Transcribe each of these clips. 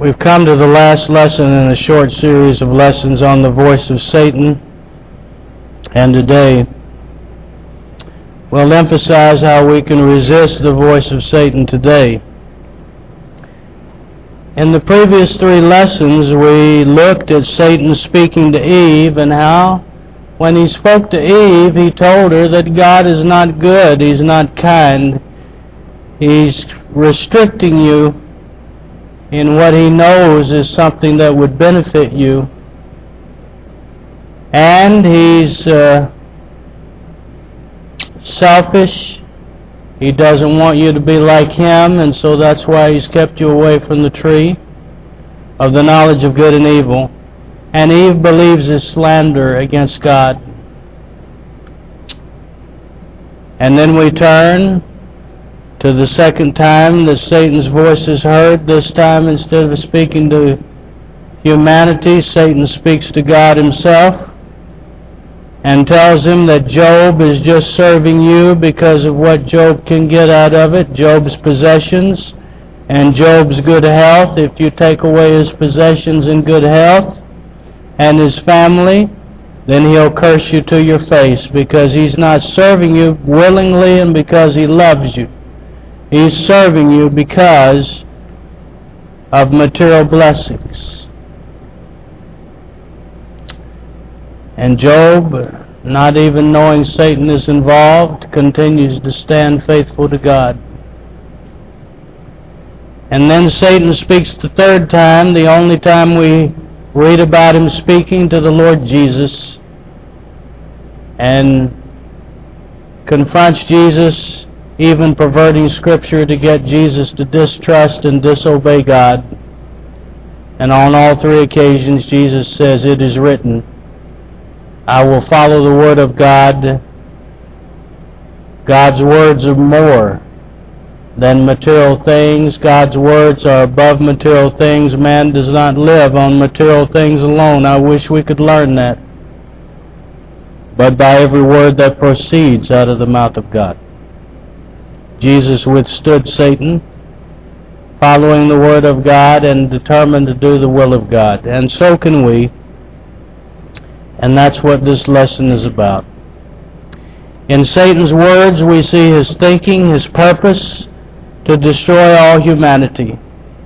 We've come to the last lesson in a short series of lessons on the voice of Satan, and today we'll emphasize how we can resist the voice of Satan today. In the previous three lessons, we looked at Satan speaking to Eve and how, when he spoke to Eve, he told her that God is not good, He's not kind, He's restricting you in what He knows is something that would benefit you. And He's selfish. He doesn't want you to be like Him, and so that's why He's kept you away from the tree of the knowledge of good and evil. And Eve believes His slander against God. And then we turn to the second time that Satan's voice is heard. This time, instead of speaking to humanity, Satan speaks to God Himself and tells him that Job is just serving you because of what Job can get out of it, Job's possessions and Job's good health. If you take away his possessions and good health and his family, then he'll curse you to your face, because he's not serving you willingly and because he loves you. He's serving you because of material blessings. And Job, not even knowing Satan is involved, continues to stand faithful to God. And then Satan speaks the third time, the only time we read about him speaking, to the Lord Jesus, and confronts Jesus, even perverting Scripture to get Jesus to distrust and disobey God. And on all three occasions, Jesus says, "It is written, I will follow the Word of God." God's words are more than material things. God's words are above material things. Man does not live on material things alone. I wish we could learn that. But by every word that proceeds out of the mouth of God. Jesus withstood Satan, following the Word of God and determined to do the will of God. And so can we. And that's what this lesson is about. In Satan's words, we see his thinking, his purpose to destroy all humanity.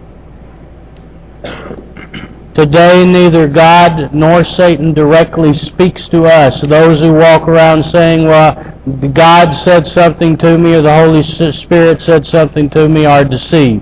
Today, neither God nor Satan directly speaks to us. Those who walk around saying, well, God said something to me, or the Holy Spirit said something to me, are deceived.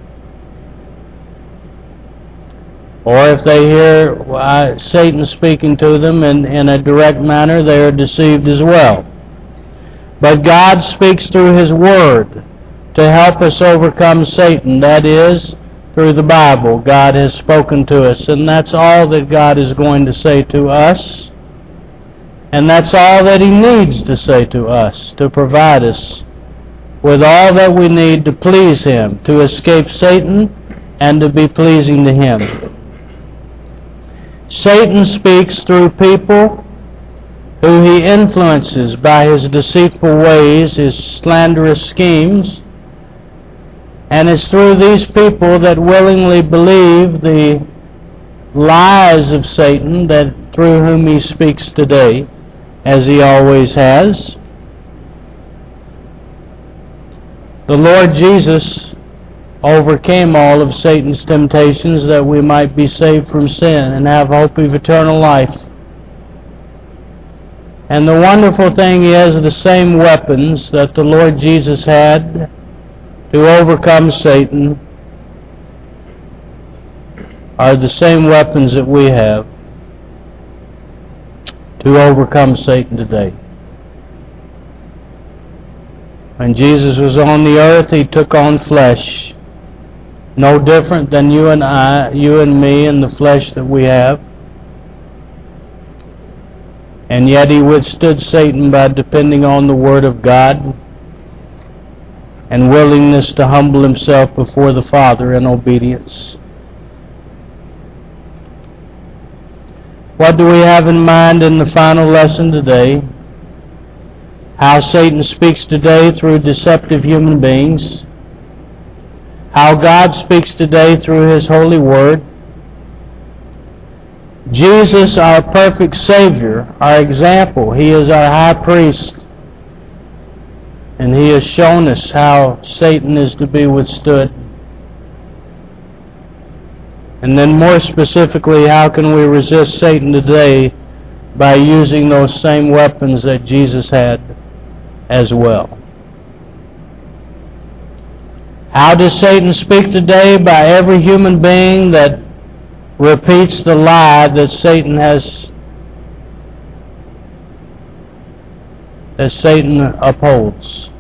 Or if they hear Satan speaking to them in a direct manner, they are deceived as well. But God speaks through His Word to help us overcome Satan. That is, through the Bible. God has spoken to us, and that's all that God is going to say to us. And that's all that He needs to say to us, to provide us with all that we need to please Him, to escape Satan, and to be pleasing to Him. Satan speaks through people who he influences by his deceitful ways, his slanderous schemes, and it's through these people that willingly believe the lies of Satan, that through whom he speaks today, as he always has. The Lord Jesus overcame all of Satan's temptations that we might be saved from sin and have hope of eternal life. And the wonderful thing is, the same weapons that the Lord Jesus had to overcome Satan are the same weapons that we have to overcome Satan today. When Jesus was on the earth, He took on flesh. No different than you and I, you and me, and the flesh that we have. And yet He withstood Satan by depending on the Word of God and willingness to humble Himself before the Father in obedience. What do we have in mind in the final lesson today? How Satan speaks today through deceptive human beings. how God speaks today through His holy word. Jesus, our perfect Savior, our example. He is our high priest. And He has shown us how Satan is to be withstood. And then more specifically, how can we resist Satan today by using those same weapons that Jesus had as well? How does Satan speak today? By every human being that repeats the lie that Satan upholds.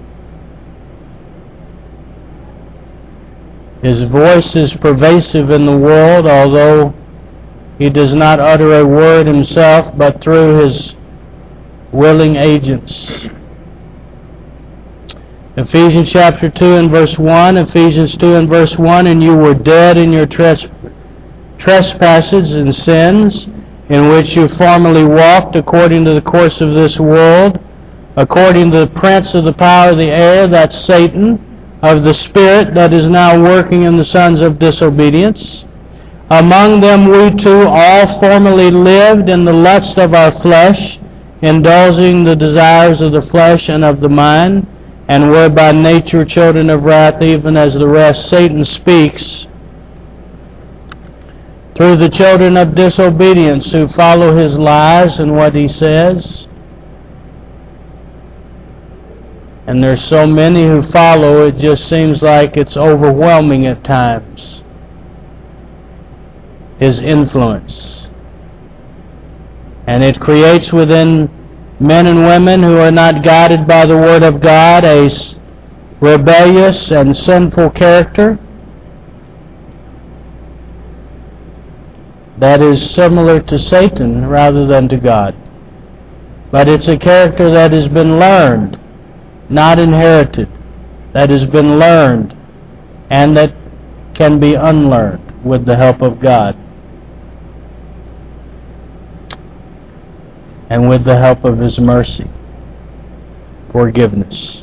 His voice is pervasive in the world, although he does not utter a word himself, but through his willing agents. Ephesians chapter 2 and verse 1, Ephesians 2 and verse 1, and you were dead in your trespasses and sins, in which you formerly walked according to the course of this world, according to the prince of the power of the air, that's Satan, of the spirit that is now working in the sons of disobedience. Among them we too all formerly lived in the lust of our flesh, indulging the desires of the flesh and of the mind, and were by nature children of wrath, even as the rest. Satan speaks through the children of disobedience who follow his lies and what he says. And there's so many who follow, it just seems like it's overwhelming at times. His influence. And it creates within men and women who are not guided by the Word of God a rebellious and sinful character that is similar to Satan rather than to God. But it's a character that has been learned, not inherited, that has been learned and that can be unlearned with the help of God and with the help of His mercy, forgiveness.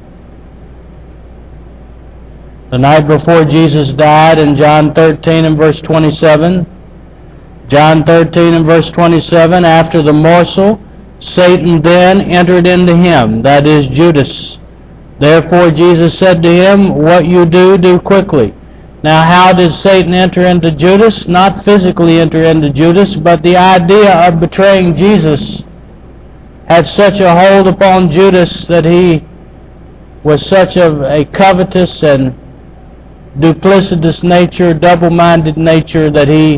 The night before Jesus died in John 13 and verse 27, John 13 and verse 27, after the morsel, Satan then entered into him, that is Judas. Therefore Jesus said to him, what you do, do quickly. Now how did Satan enter into Judas? Not physically enter into Judas, but the idea of betraying Jesus had such a hold upon Judas that he was such a covetous and duplicitous nature, double-minded nature, that he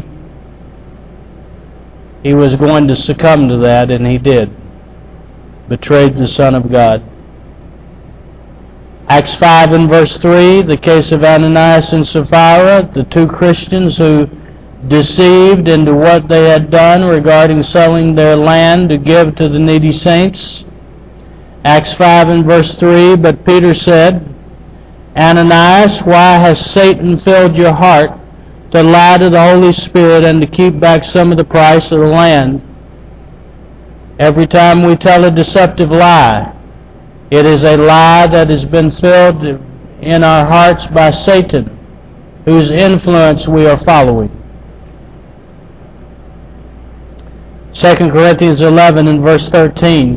was going to succumb to that, and he did. Betrayed the Son of God. Acts 5 and verse 3, the case of Ananias and Sapphira, the two Christians who deceived into what they had done regarding selling their land to give to the needy saints. Acts 5 and verse 3, but Peter said, Ananias, why has Satan filled your heart to lie to the Holy Spirit and to keep back some of the price of the land? Every time we tell a deceptive lie, it is a lie that has been filled in our hearts by Satan, whose influence we are following. 2 Corinthians 11 and verse 13.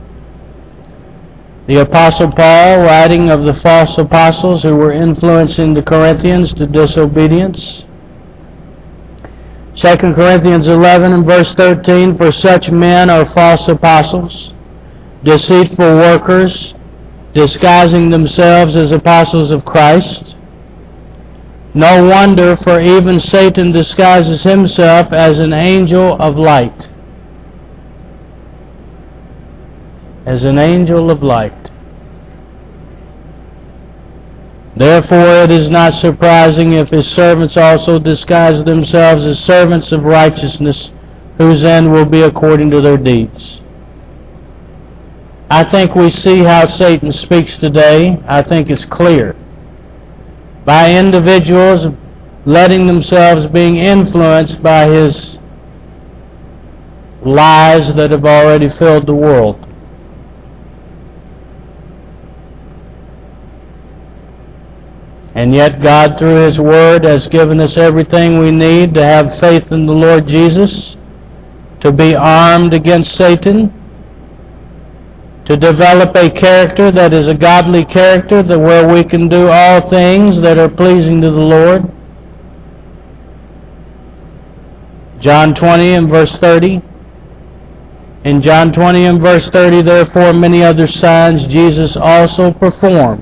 The Apostle Paul, writing of the false apostles who were influencing the Corinthians to disobedience. 2 Corinthians 11 and verse 13, for such men are false apostles, deceitful workers, disguising themselves as apostles of Christ. No wonder, for even Satan disguises himself as an angel of light. As an angel of light. Therefore it is not surprising if his servants also disguise themselves as servants of righteousness, whose end will be according to their deeds. I think we see how Satan speaks today. I think it's clear. By individuals letting themselves being influenced by his lies that have already filled the world. And yet God, through His Word, has given us everything we need to have faith in the Lord Jesus, to be armed against Satan, to develop a character that is a godly character, that where we can do all things that are pleasing to the Lord. John 20 and verse 30. In John 20 and verse 30, therefore many other signs Jesus also performed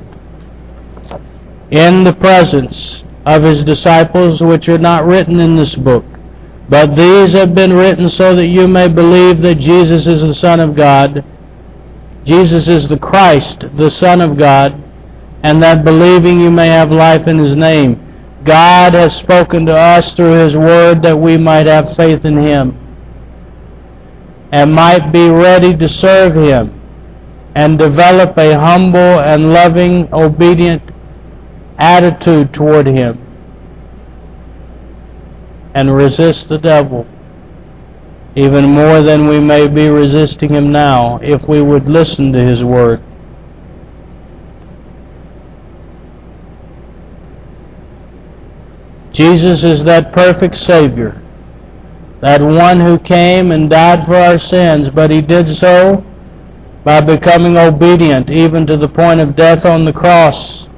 in the presence of His disciples, which are not written in this book. But these have been written so that you may believe that Jesus is the Son of God, Jesus is the Christ, the Son of God, and that believing you may have life in His name. God has spoken to us through His Word that we might have faith in Him and might be ready to serve Him and develop a humble and loving, obedient attitude toward Him and resist the devil even more than we may be resisting him now if we would listen to His Word. Jesus is that perfect Savior, that one who came and died for our sins, but He did so by becoming obedient even to the point of death on the cross.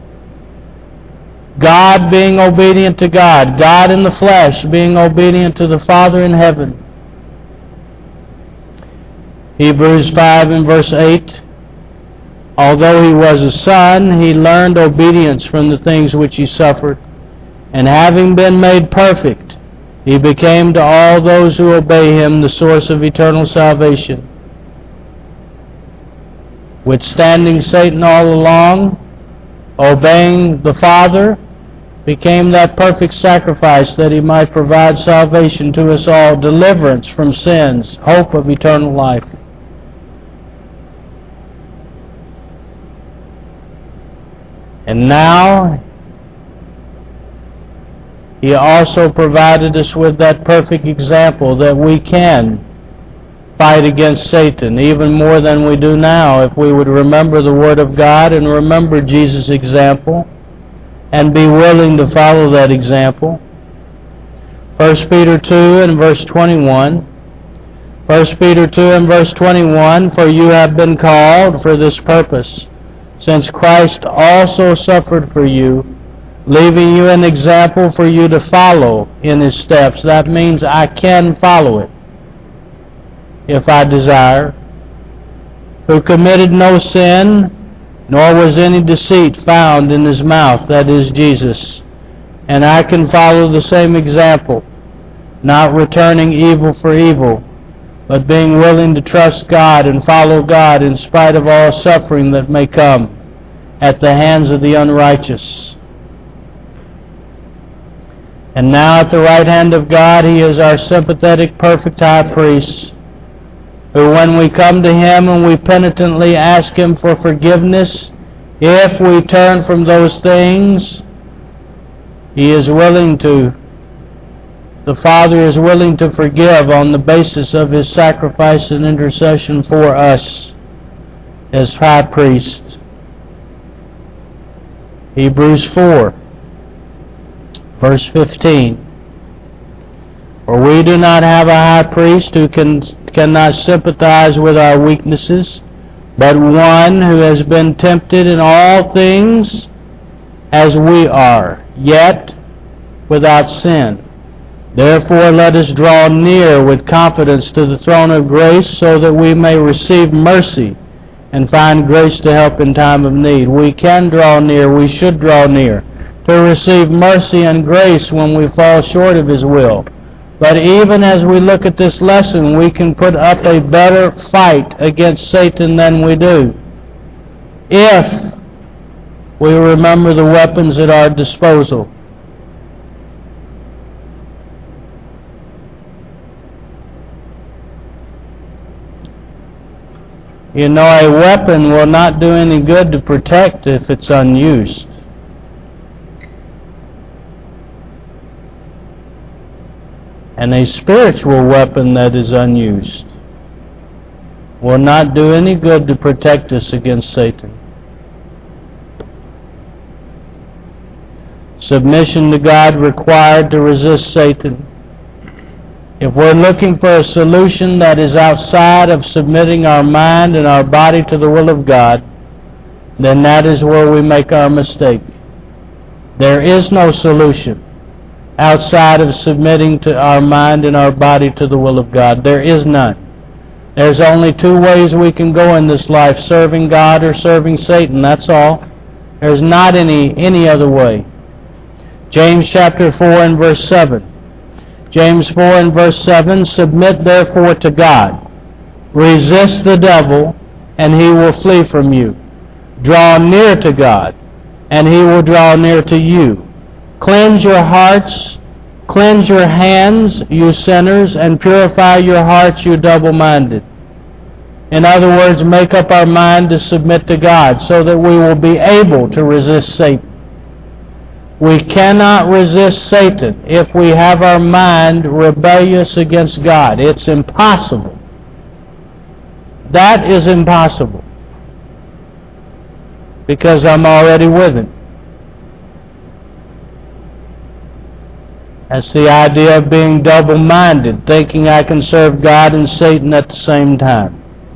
God being obedient to God, God in the flesh being obedient to the Father in heaven. Hebrews 5 and verse 8, although He was a son, He learned obedience from the things which He suffered. And having been made perfect, He became to all those who obey Him the source of eternal salvation. Withstanding Satan all along, obeying the Father, became that perfect sacrifice that He might provide salvation to us all, deliverance from sins, hope of eternal life. And now He also provided us with that perfect example that we can fight against Satan even more than we do now if we would remember the Word of God and remember Jesus' example and be willing to follow that example. 1 Peter 2 and verse 21. 1 Peter 2 and verse 21, for you have been called for this purpose, since Christ also suffered for you, leaving you an example for you to follow in His steps. That means I can follow it if I desire. Who committed no sin, nor was any deceit found in His mouth, that is Jesus. And I can follow the same example, not returning evil for evil, but being willing to trust God and follow God in spite of all suffering that may come at the hands of the unrighteous. And now at the right hand of God, He is our sympathetic, perfect high priest, who when we come to Him and we penitently ask Him for forgiveness, if we turn from those things, He is willing to, the Father is willing to forgive on the basis of His sacrifice and intercession for us as high priest. Hebrews 4, verse 15. For we do not have a high priest who cannot sympathize with our weaknesses, but one who has been tempted in all things as we are, yet without sin. Therefore let us draw near with confidence to the throne of grace, so that we may receive mercy and find grace to help in time of need. We can draw near, we should draw near, to receive mercy and grace when we fall short of His will. But even as we look at this lesson, we can put up a better fight against Satan than we do, if we remember the weapons at our disposal. You know, a weapon will not do any good to protect if it's unused. And a spiritual weapon that is unused will not do any good to protect us against Satan. submission to God required to resist Satan. If we're looking for a solution that is outside of submitting our mind and our body to the will of God, then that is where we make our mistake. There is no solution outside of submitting to our mind and our body to the will of God. There is none. There's only two ways we can go in this life, serving God or serving Satan. That's all. There's not any other way. James chapter 4 and verse 7. James 4 and verse 7, submit therefore to God. Resist the devil, and he will flee from you. Draw near to God, and he will draw near to you. Cleanse your hearts, cleanse your hands, you sinners, and purify your hearts, you double-minded. In other words, make up our mind to submit to God so that we will be able to resist Satan. We cannot resist Satan if we have our mind rebellious against God. It's impossible. That is impossible. Because I'm already with him. That's the idea of being double-minded, thinking I can serve God and Satan at the same time.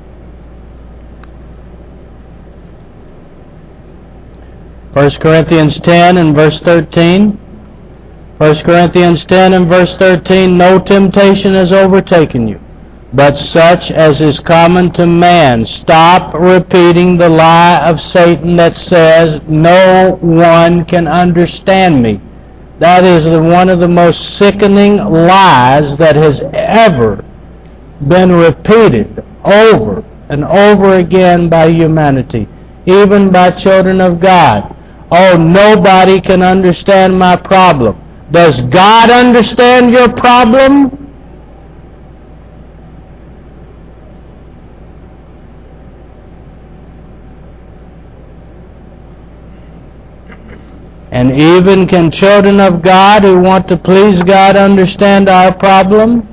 1 Corinthians 10 and verse 13. 1 Corinthians 10 and verse 13, no temptation has overtaken you, but such as is common to man. Stop repeating the lie of Satan that says, no one can understand me. That is one of the most sickening lies that has ever been repeated over and over again by humanity, even by children of God. Oh, nobody can understand my problem. Does God understand your problem? And even can children of God who want to please God understand our problem?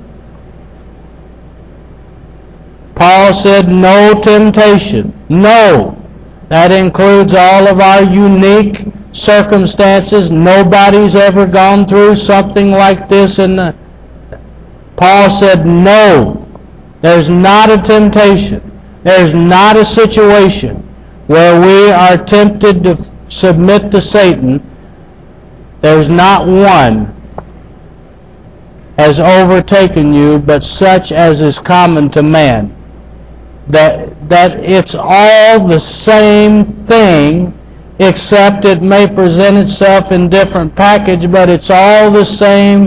Paul said, no temptation. No. That includes all of our unique circumstances. Nobody's ever gone through something like this. Paul said, no. There's not a temptation. There's not a situation where we are tempted to submit to Satan. There's not one has overtaken you, but such as is common to man. That it's all the same thing, except it may present itself in different package, but it's all the same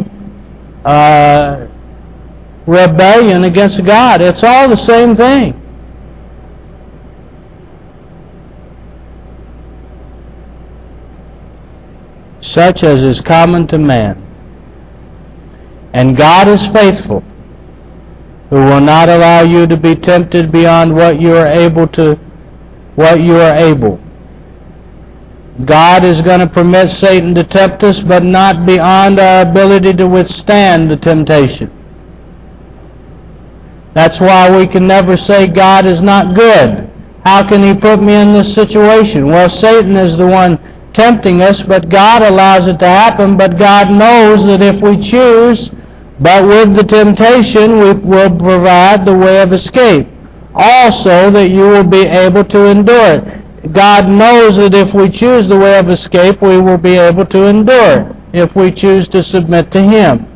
rebellion against God. It's all the same thing. Such as is common to man. And God is faithful, who will not allow you to be tempted beyond what you are able. God is going to permit Satan to tempt us, but not beyond our ability to withstand the temptation. That's why we can never say God is not good. How can he put me in this situation? Well, Satan is the one tempting us, but God allows it to happen, but God knows that if we choose, but with the temptation, we will provide the way of escape. Also, that you will be able to endure it. God knows that if we choose the way of escape, we will be able to endure it, if we choose to submit to him.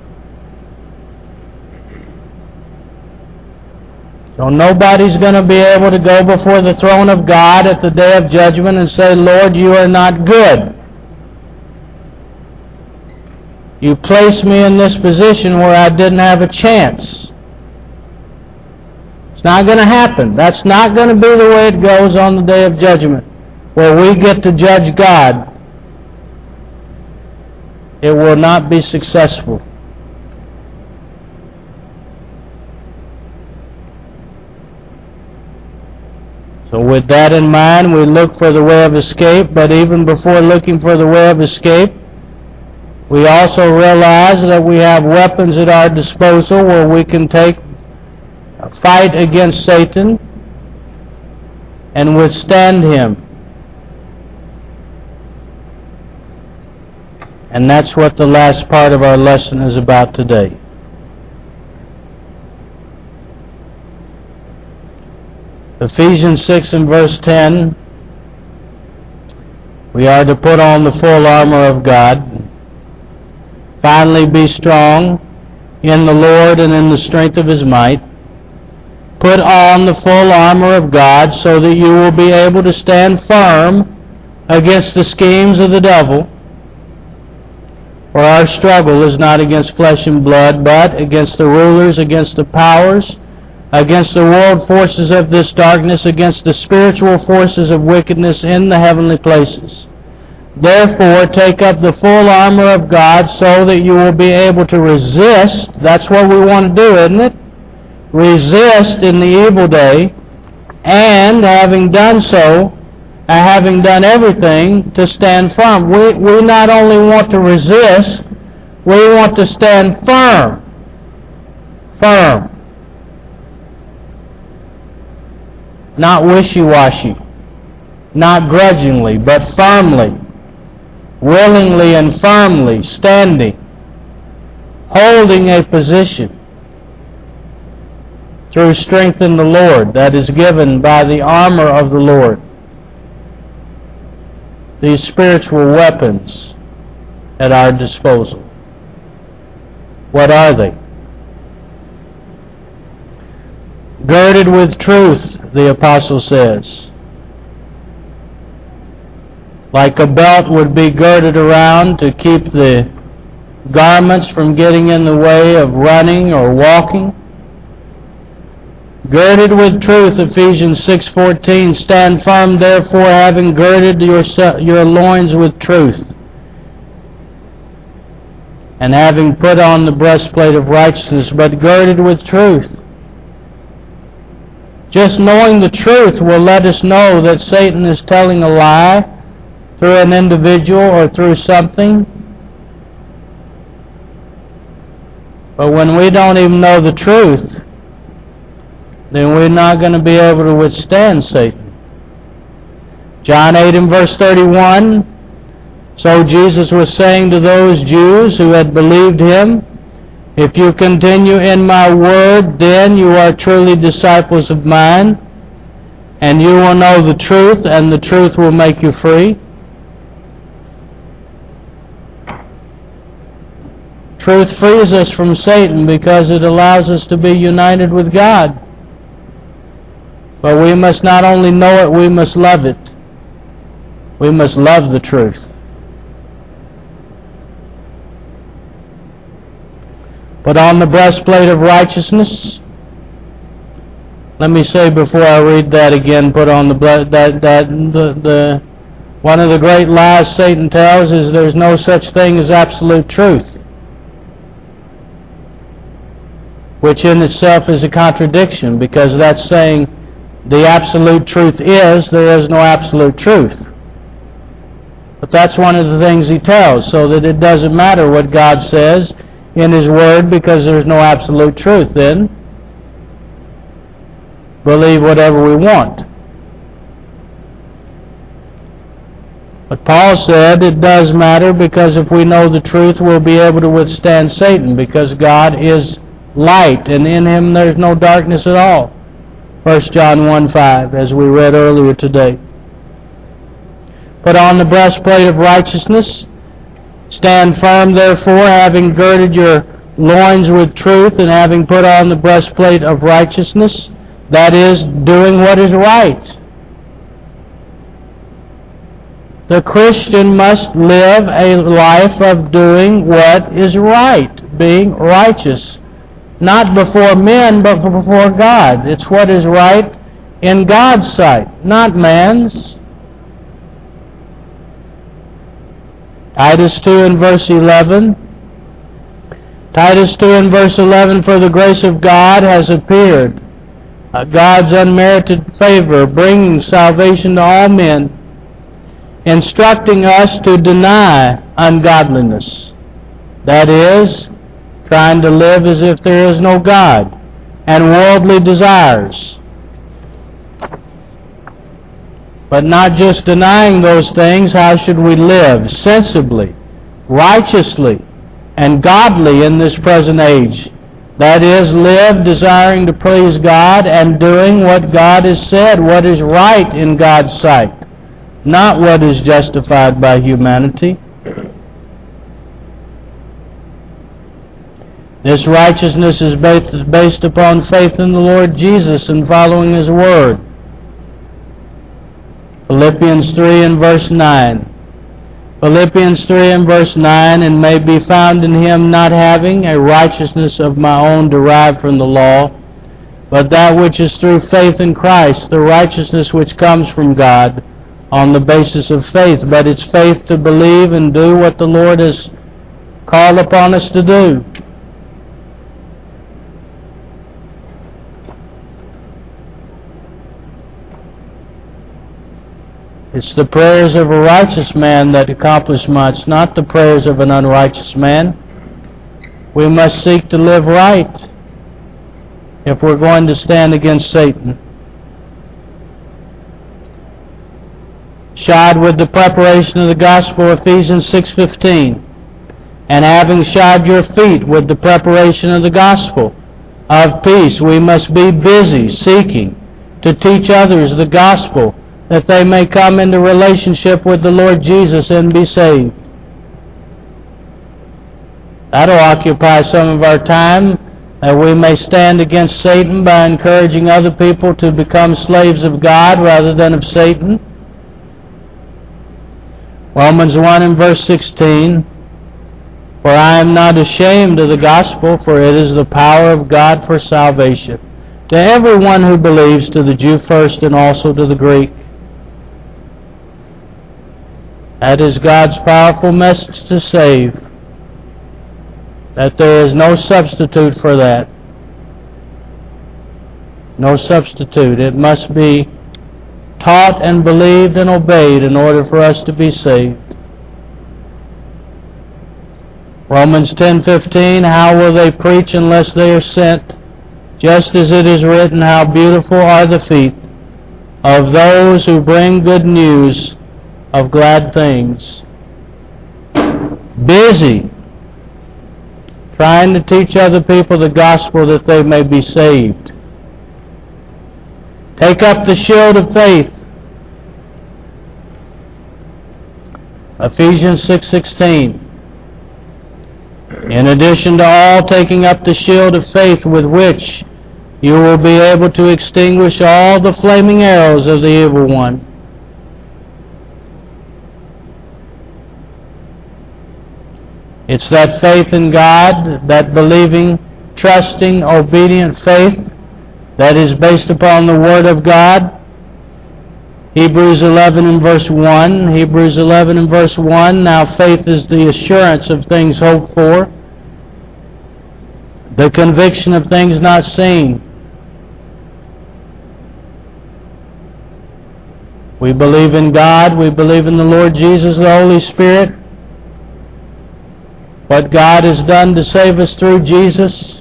So nobody's going to be able to go before the throne of God at the day of judgment and say, Lord, you are not good. You placed me in this position where I didn't have a chance. It's not going to happen. That's not going to be the way it goes on the day of judgment, where we get to judge God. It will not be successful. So with that in mind, we look for the way of escape, but even before looking for the way of escape, we also realize that we have weapons at our disposal where we can fight against Satan and withstand him. And that's what the last part of our lesson is about today. Ephesians 6 and verse 10, we are to put on the full armor of God. Finally, be strong in the Lord and in the strength of His might. Put on the full armor of God so that you will be able to stand firm against the schemes of the devil. For our struggle is not against flesh and blood, but against the rulers, against the powers, against the world forces of this darkness, against the spiritual forces of wickedness in the heavenly places. Therefore, take up the full armor of God so that you will be able to resist. That's what we want to do, isn't it? Resist in the evil day, and having done so, having done everything, to stand firm. We not only want to resist, we want to stand firm. Firm. Not wishy-washy. Not grudgingly, but firmly. Willingly and firmly standing. Holding a position. Through strength in the Lord that is given by the armor of the Lord. These spiritual weapons at our disposal. What are they? Girded with truth, the apostle says. Like a belt would be girded around to keep the garments from getting in the way of running or walking. Girded with truth, Ephesians 6:14, stand firm therefore, having girded your loins with truth, and having put on the breastplate of righteousness, but girded with truth. Just knowing the truth will let us know that Satan is telling a lie through an individual or through something. But when we don't even know the truth, then we're not going to be able to withstand Satan. John 8 and verse 31, so Jesus was saying to those Jews who had believed Him, if you continue in my word, then you are truly disciples of mine, and you will know the truth, and the truth will make you free. Truth frees us from Satan because it allows us to be united with God. But we must not only know it, we must love it. We must love the truth. Put on the breastplate of righteousness. Let me say before I read that again, put on the one of the great lies Satan tells is there's no such thing as absolute truth, which in itself is a contradiction, because that's saying the absolute truth is there is no absolute truth. But that's one of the things he tells, so that it doesn't matter what God says in His Word, because there's no absolute truth. Then believe whatever we want. But Paul said it does matter, because if we know the truth, we'll be able to withstand Satan, because God is light, and in Him there's no darkness at all. 1 John 1:5, as we read earlier today. Put on the breastplate of righteousness. Stand firm, therefore, having girded your loins with truth, and having put on the breastplate of righteousness, that is, doing what is right. The Christian must live a life of doing what is right, being righteous. Not before men, but before God. It's what is right in God's sight, not man's. Titus 2 and verse 11. Titus 2 and verse 11, for the grace of God has appeared, God's unmerited favor, bringing salvation to all men, instructing us to deny ungodliness. That is, trying to live as if there is no God, and worldly desires. But not just denying those things, how should we live? Sensibly, righteously and godly in this present age. That is, live desiring to please God and doing what God has said, what is right in God's sight, not what is justified by humanity. This righteousness is based upon faith in the Lord Jesus and following His Word. Philippians 3 and verse 9. Philippians 3 and verse 9, and may be found in Him, not having a righteousness of my own derived from the law, but that which is through faith in Christ, the righteousness which comes from God on the basis of faith. But it's faith to believe and do what the Lord has called upon us to do. It's the prayers of a righteous man that accomplish much, not the prayers of an unrighteous man. We must seek to live right if we're going to stand against Satan. Shod with the preparation of the gospel, Ephesians 6:15. And having shod your feet with the preparation of the gospel of peace, we must be busy seeking to teach others the gospel, that they may come into relationship with the Lord Jesus and be saved. That'll occupy some of our time, that we may stand against Satan by encouraging other people to become slaves of God rather than of Satan. Romans 1 and verse 16, for I am not ashamed of the gospel, for it is the power of God for salvation to everyone who believes, to the Jew first and also to the Greek. That is God's powerful message to save. That there is no substitute for that. No substitute. It must be taught and believed and obeyed in order for us to be saved. Romans 10:15, how will they preach unless they are sent? Just as it is written, how beautiful are the feet of those who bring good news of glad things. Busy trying to teach other people the gospel that they may be saved. Take up the shield of faith. Ephesians 6:16. In addition to all, taking up the shield of faith, with which you will be able to extinguish all the flaming arrows of the evil one. It's that faith in God, that believing, trusting, obedient faith that is based upon the Word of God. Hebrews 11 and verse 1. Hebrews 11 and verse 1. Now faith is the assurance of things hoped for, the conviction of things not seen. We believe in God. We believe in the Lord Jesus, the Holy Spirit. What God has done to save us through Jesus.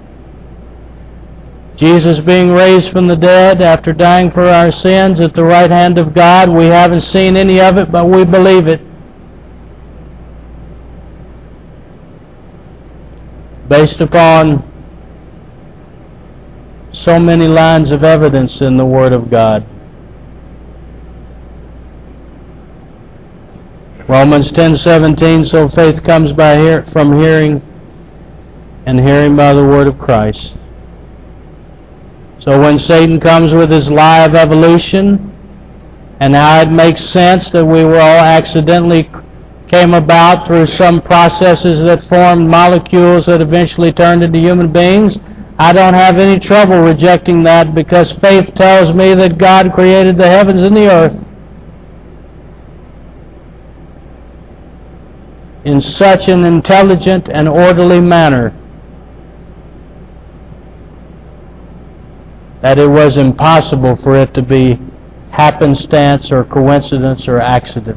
Jesus being raised from the dead after dying for our sins at the right hand of God. We haven't seen any of it, but we believe it. Based upon so many lines of evidence in the Word of God. Romans 10:17, so faith comes from hearing, and hearing by the word of Christ. So when Satan comes with his lie of evolution, and how it makes sense that we were all accidentally came about through some processes that formed molecules that eventually turned into human beings, I don't have any trouble rejecting that, because faith tells me that God created the heavens and the earth in such an intelligent and orderly manner that it was impossible for it to be happenstance or coincidence or accident.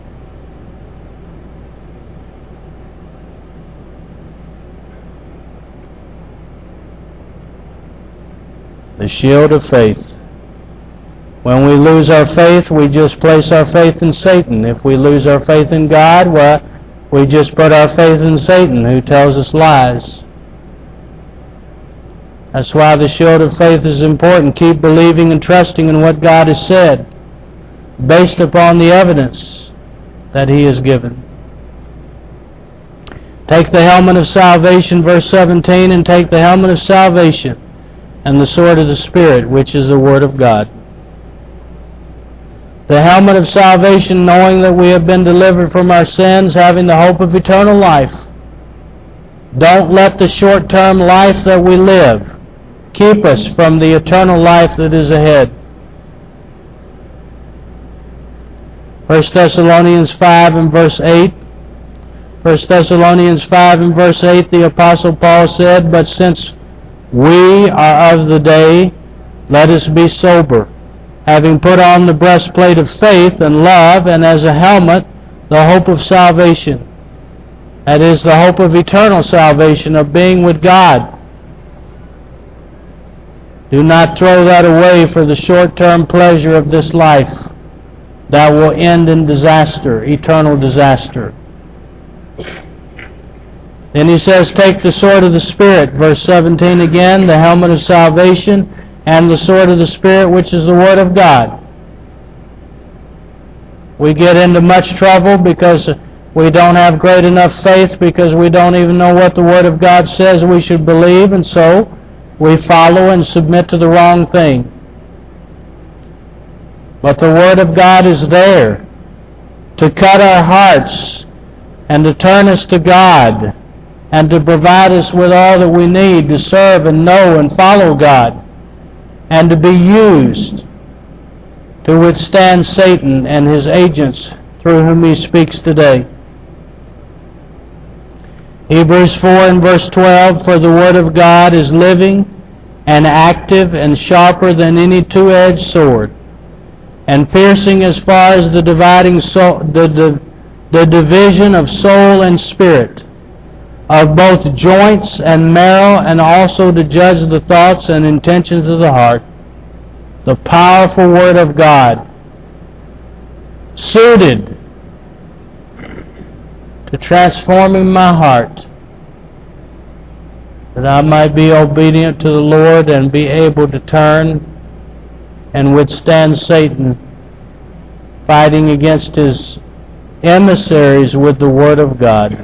The shield of faith. When we lose our faith, we just place our faith in Satan. If we lose our faith in God, well, We just put our faith in Satan, who tells us lies. That's why the shield of faith is important. Keep believing and trusting in what God has said, based upon the evidence that He has given. Take the helmet of salvation, verse 17, and take the helmet of salvation and the sword of the Spirit, which is the Word of God. The helmet of salvation, knowing that we have been delivered from our sins, having the hope of eternal life. Don't let the short-term life that we live keep us from the eternal life that is ahead. 1 Thessalonians 5 and verse 8. 1 Thessalonians 5 and verse 8, the Apostle Paul said, "But since we are of the day, let us be sober, having put on the breastplate of faith and love, and as a helmet, the hope of salvation." That is, the hope of eternal salvation, of being with God. Do not throw that away for the short-term pleasure of this life that will end in disaster, eternal disaster. Then he says, take the sword of the Spirit, verse 17 again, the helmet of salvation and the sword of the Spirit, which is the Word of God. We get into much trouble because we don't have great enough faith, because we don't even know what the Word of God says we should believe, and so we follow and submit to the wrong thing. But the Word of God is there to cut our hearts and to turn us to God and to provide us with all that we need to serve and know and follow God and to be used to withstand Satan and his agents through whom he speaks today. Hebrews 4 and verse 12, "For the Word of God is living and active and sharper than any two-edged sword, and piercing as far as the dividing the division of soul and spirit, of both joints and marrow, and also to judge the thoughts and intentions of the heart." The powerful Word of God, suited to transforming my heart, that I might be obedient to the Lord and be able to turn and withstand Satan, fighting against his emissaries with the Word of God.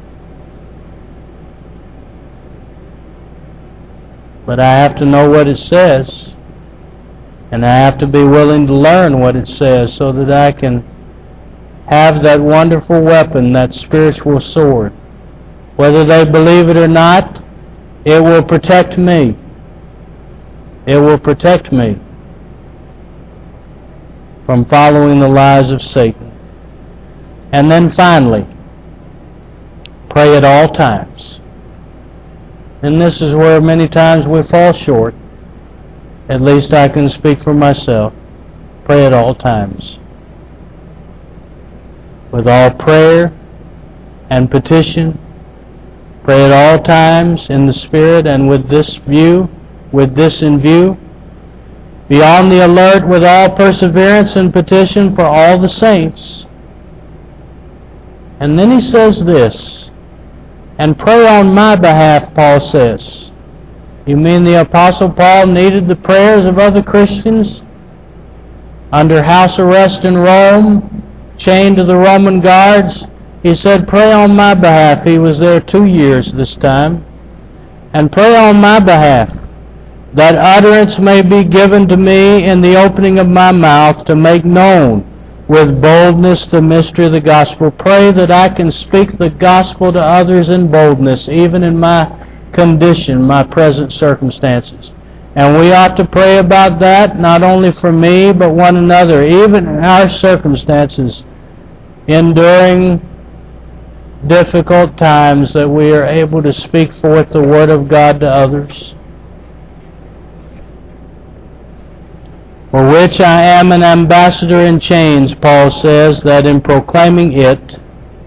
But I have to know what it says, and I have to be willing to learn what it says so that I can have that wonderful weapon, that spiritual sword. Whether they believe it or not, it will protect me. It will protect me from following the lies of Satan. And then finally, pray at all times. And this is where many times we fall short. At least I can speak for myself. Pray at all times, with all prayer and petition. Pray at all times in the Spirit, and with this in view. Be on the alert with all perseverance and petition for all the saints. And then he says this, and pray on my behalf, Paul says. You mean the Apostle Paul needed the prayers of other Christians under house arrest in Rome, chained to the Roman guards? He said, pray on my behalf. He was there 2 years this time. And pray on my behalf, that utterance may be given to me in the opening of my mouth to make known with boldness the mystery of the gospel. Pray that I can speak the gospel to others in boldness, even in my condition, my present circumstances. And we ought to pray about that, not only for me, but one another, even in our circumstances, enduring difficult times, that we are able to speak forth the Word of God to others. For which I am an ambassador in chains, Paul says, that in proclaiming it,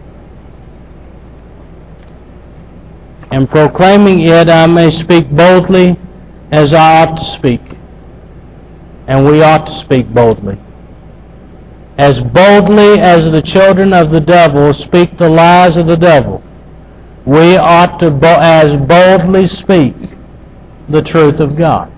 I may speak boldly as I ought to speak. And we ought to speak boldly. as boldly as the children of the devil speak the lies of the devil, we ought to as boldly speak the truth of God.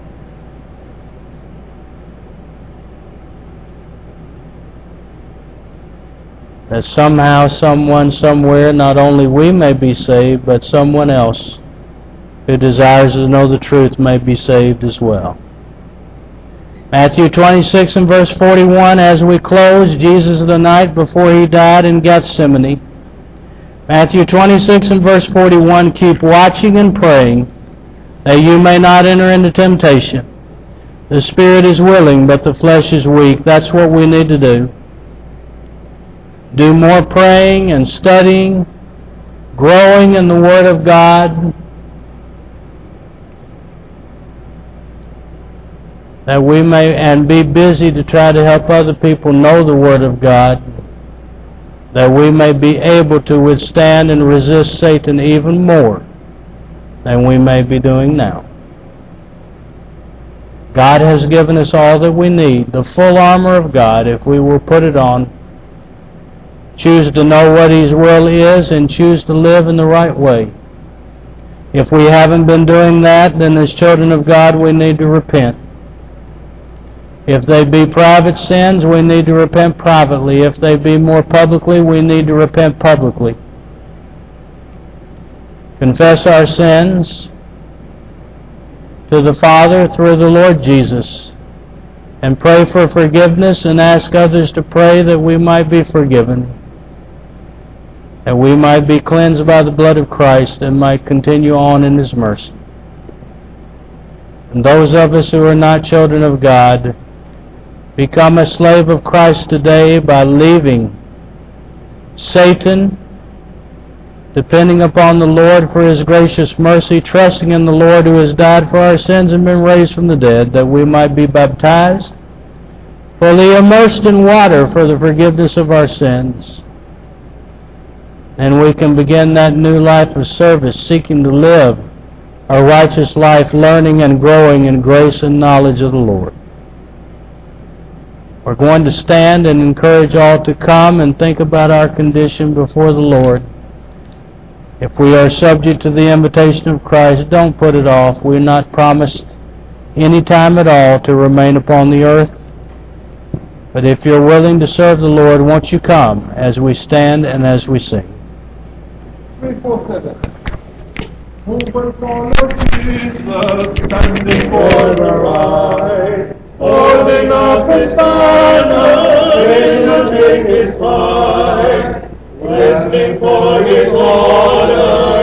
That somehow, someone, somewhere, not only we may be saved, but someone else who desires to know the truth may be saved as well. Matthew 26 and verse 41, as we close, Jesus the night before He died in Gethsemane. Matthew 26 and verse 41, keep watching and praying that you may not enter into temptation. The spirit is willing, but the flesh is weak. That's what we need to do. Do more praying and studying, growing in the Word of God, that we may, and be busy to try to help other people know the Word of God, that we may be able to withstand and resist Satan even more than we may be doing now. God has given us all that we need, the full armor of God, if we will put it on, choose to know what His will is, and choose to live in the right way. If we haven't been doing that, then as children of God we need to repent. If they be private sins, we need to repent privately. If they be more publicly, we need to repent publicly. Confess our sins to the Father through the Lord Jesus, and pray for forgiveness and ask others to pray that we might be forgiven, that we might be cleansed by the blood of Christ and might continue on in His mercy. And those of us who are not children of God, become a slave of Christ today by leaving Satan, depending upon the Lord for His gracious mercy, trusting in the Lord who has died for our sins and been raised from the dead, that we might be baptized, fully immersed in water for the forgiveness of our sins. And we can begin that new life of service, seeking to live a righteous life, learning and growing in grace and knowledge of the Lord. We're going to stand and encourage all to come and think about our condition before the Lord. If we are subject to the invitation of Christ, don't put it off. We're not promised any time at all to remain upon the earth. But if you're willing to serve the Lord, won't you come as we stand and as we sing? 3, 4, 7. Who will follow Jesus, standing for the right, holding up His banner in the King is fight, listening for His voice.